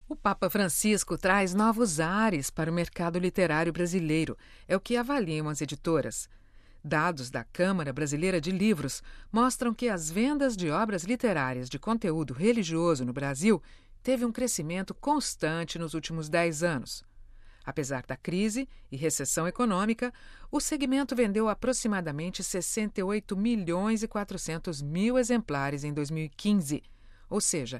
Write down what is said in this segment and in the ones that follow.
O Papa Francisco traz novos ares para o mercado literário brasileiro, é o que avaliam as editoras. Dados da Câmara Brasileira de Livros mostram que as vendas de obras literárias de conteúdo religioso no Brasil teve um crescimento constante nos últimos 10 anos. Apesar da crise e recessão econômica, o segmento vendeu aproximadamente 68 milhões e 400 mil exemplares em 2015, ou seja,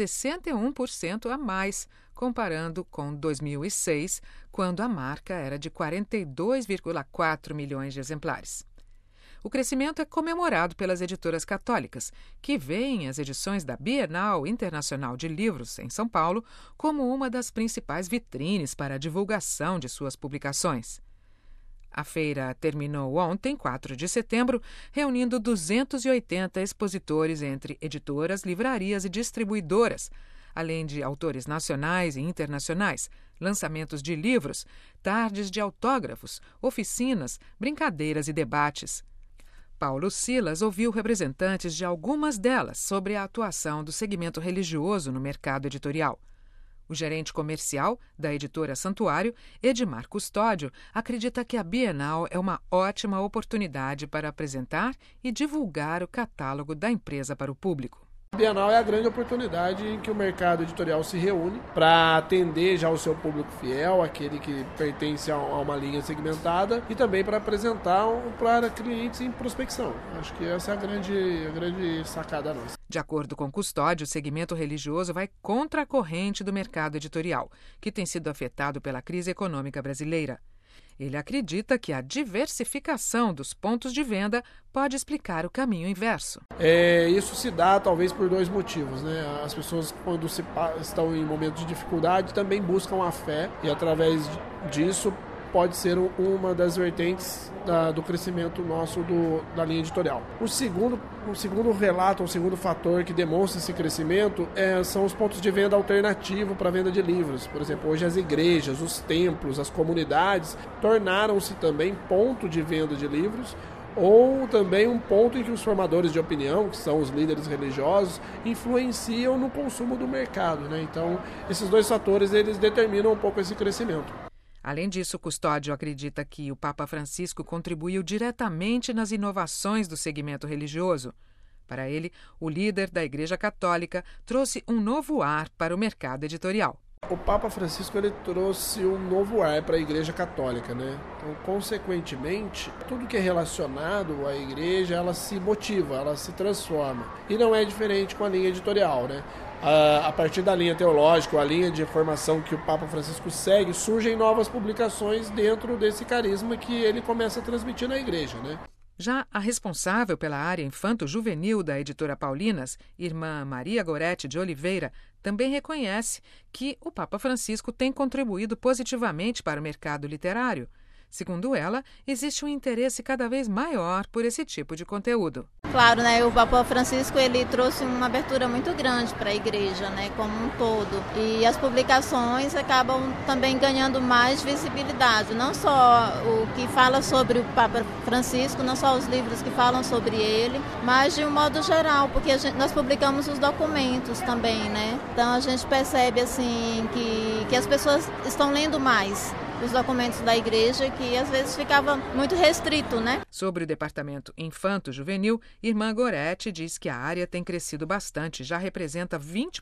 61% a mais, comparando com 2006, quando a marca era de 42,4 milhões de exemplares. O crescimento é comemorado pelas editoras católicas, que veem as edições da Bienal Internacional de Livros, em São Paulo, como uma das principais vitrines para a divulgação de suas publicações. A feira terminou ontem, 4 de setembro, reunindo 280 expositores entre editoras, livrarias e distribuidoras, além de autores nacionais e internacionais, lançamentos de livros, tardes de autógrafos, oficinas, brincadeiras e debates. Paulo Silas ouviu representantes de algumas delas sobre a atuação do segmento religioso no mercado editorial. O gerente comercial da editora Santuário, Edmar Custódio, acredita que a Bienal é uma ótima oportunidade para apresentar e divulgar o catálogo da empresa para o público. A Bienal é a grande oportunidade em que o mercado editorial se reúne para atender já o seu público fiel, aquele que pertence a uma linha segmentada, e também para apresentar para clientes em prospecção. Acho que essa é a grande sacada nossa. De acordo com Custódio, o segmento religioso vai contra a corrente do mercado editorial, que tem sido afetado pela crise econômica brasileira. Ele acredita que a diversificação dos pontos de venda pode explicar o caminho inverso. Isso se dá talvez por dois motivos, né? As pessoas, quando estão em momentos de dificuldade, também buscam a fé, e através disso pode ser uma das vertentes do crescimento nosso da linha editorial. O segundo relato, o segundo fator que demonstra esse crescimento são os pontos de venda alternativos para a venda de livros. Por exemplo, hoje as igrejas, os templos, as comunidades tornaram-se também ponto de venda de livros, ou também um ponto em que os formadores de opinião, que são os líderes religiosos, influenciam no consumo do mercado, né? Então, esses dois fatores eles determinam um pouco esse crescimento. Além disso, Custódio acredita que o Papa Francisco contribuiu diretamente nas inovações do segmento religioso. Para ele, o líder da Igreja Católica trouxe um novo ar para o mercado editorial. O Papa Francisco ele trouxe um novo ar para a Igreja Católica, né? Então, consequentemente, tudo que é relacionado à Igreja, ela se motiva, ela se transforma. E não é diferente com a linha editorial, né? A partir da linha teológica, a linha de formação que o Papa Francisco segue, surgem novas publicações dentro desse carisma que ele começa a transmitir na Igreja, né? Já a responsável pela área infanto-juvenil da editora Paulinas, irmã Maria Gorete de Oliveira, também reconhece que o Papa Francisco tem contribuído positivamente para o mercado literário. Segundo ela, existe um interesse cada vez maior por esse tipo de conteúdo. Claro, né? O Papa Francisco ele trouxe uma abertura muito grande para a igreja, né, como um todo. E as publicações acabam também ganhando mais visibilidade. Não só o que fala sobre o Papa Francisco, não só os livros que falam sobre ele, mas de um modo geral, porque nós publicamos os documentos também, né? Então a gente percebe assim que as pessoas estão lendo mais os documentos da igreja, que às vezes ficava muito restrito, né? Sobre o departamento infanto-juvenil, irmã Gorete diz que a área tem crescido bastante, já representa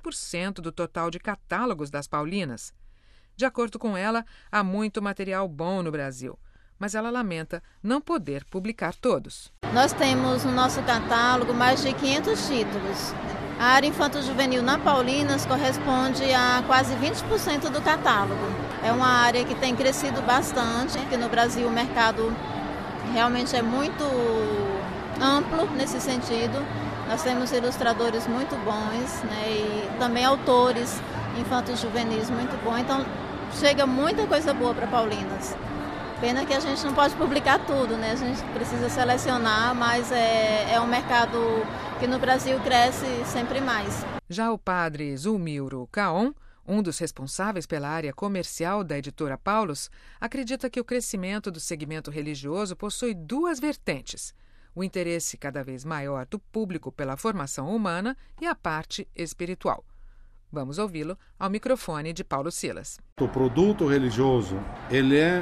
20% do total de catálogos das Paulinas. De acordo com ela, há muito material bom no Brasil, mas ela lamenta não poder publicar todos. Nós temos no nosso catálogo mais de 500 títulos. A área infanto-juvenil na Paulinas corresponde a quase 20% do catálogo. É uma área que tem crescido bastante, porque no Brasil o mercado realmente é muito amplo nesse sentido. Nós temos ilustradores muito bons, né, e também autores infanto-juvenis muito bons. Então chega muita coisa boa para Paulinas. Pena que a gente não pode publicar tudo, né? A gente precisa selecionar, mas é um mercado que no Brasil cresce sempre mais. Já o padre Zulmiro Caon, um dos responsáveis pela área comercial da editora Paulus, acredita que o crescimento do segmento religioso possui duas vertentes: o interesse cada vez maior do público pela formação humana e a parte espiritual. Vamos ouvi-lo ao microfone de Paulo Silas. O produto religioso, ele é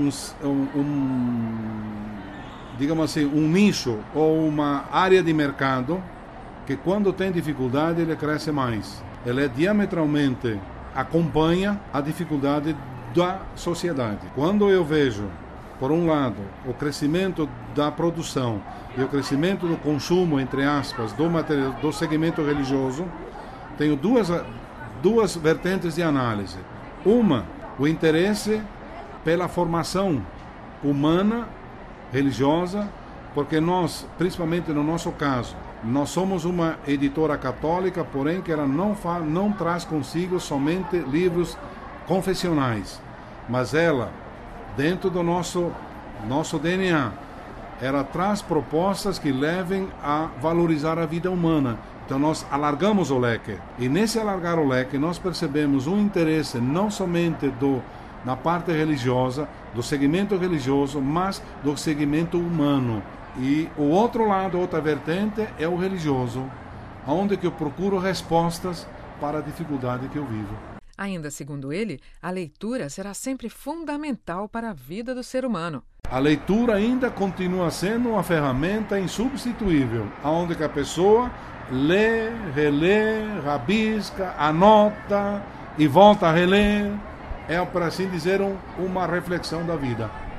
digamos assim, um nicho ou uma área de mercado que quando tem dificuldade ele cresce mais. Ele é diametralmente acompanha a dificuldade da sociedade. Quando eu vejo, por um lado, o crescimento da produção e o crescimento do consumo, entre aspas, do segmento religioso, tenho duas vertentes de análise. Uma, o interesse pela formação humana, religiosa, porque nós, principalmente no nosso caso, nós somos uma editora católica, porém que ela não traz consigo somente livros confessionais, mas ela, dentro do nosso DNA, ela traz propostas que levem a valorizar a vida humana. Então nós alargamos o leque. E nesse alargar o leque, nós percebemos um interesse não somente na parte religiosa, do segmento religioso, mas do segmento humano. E o outro lado, outra vertente, é o religioso, onde que eu procuro respostas para a dificuldade que eu vivo. Ainda segundo ele, a leitura será sempre fundamental para a vida do ser humano. A leitura ainda continua sendo uma ferramenta insubstituível, onde que a pessoa lê, relê, rabisca, anota e volta a reler. É, por assim dizer, uma reflexão da vida.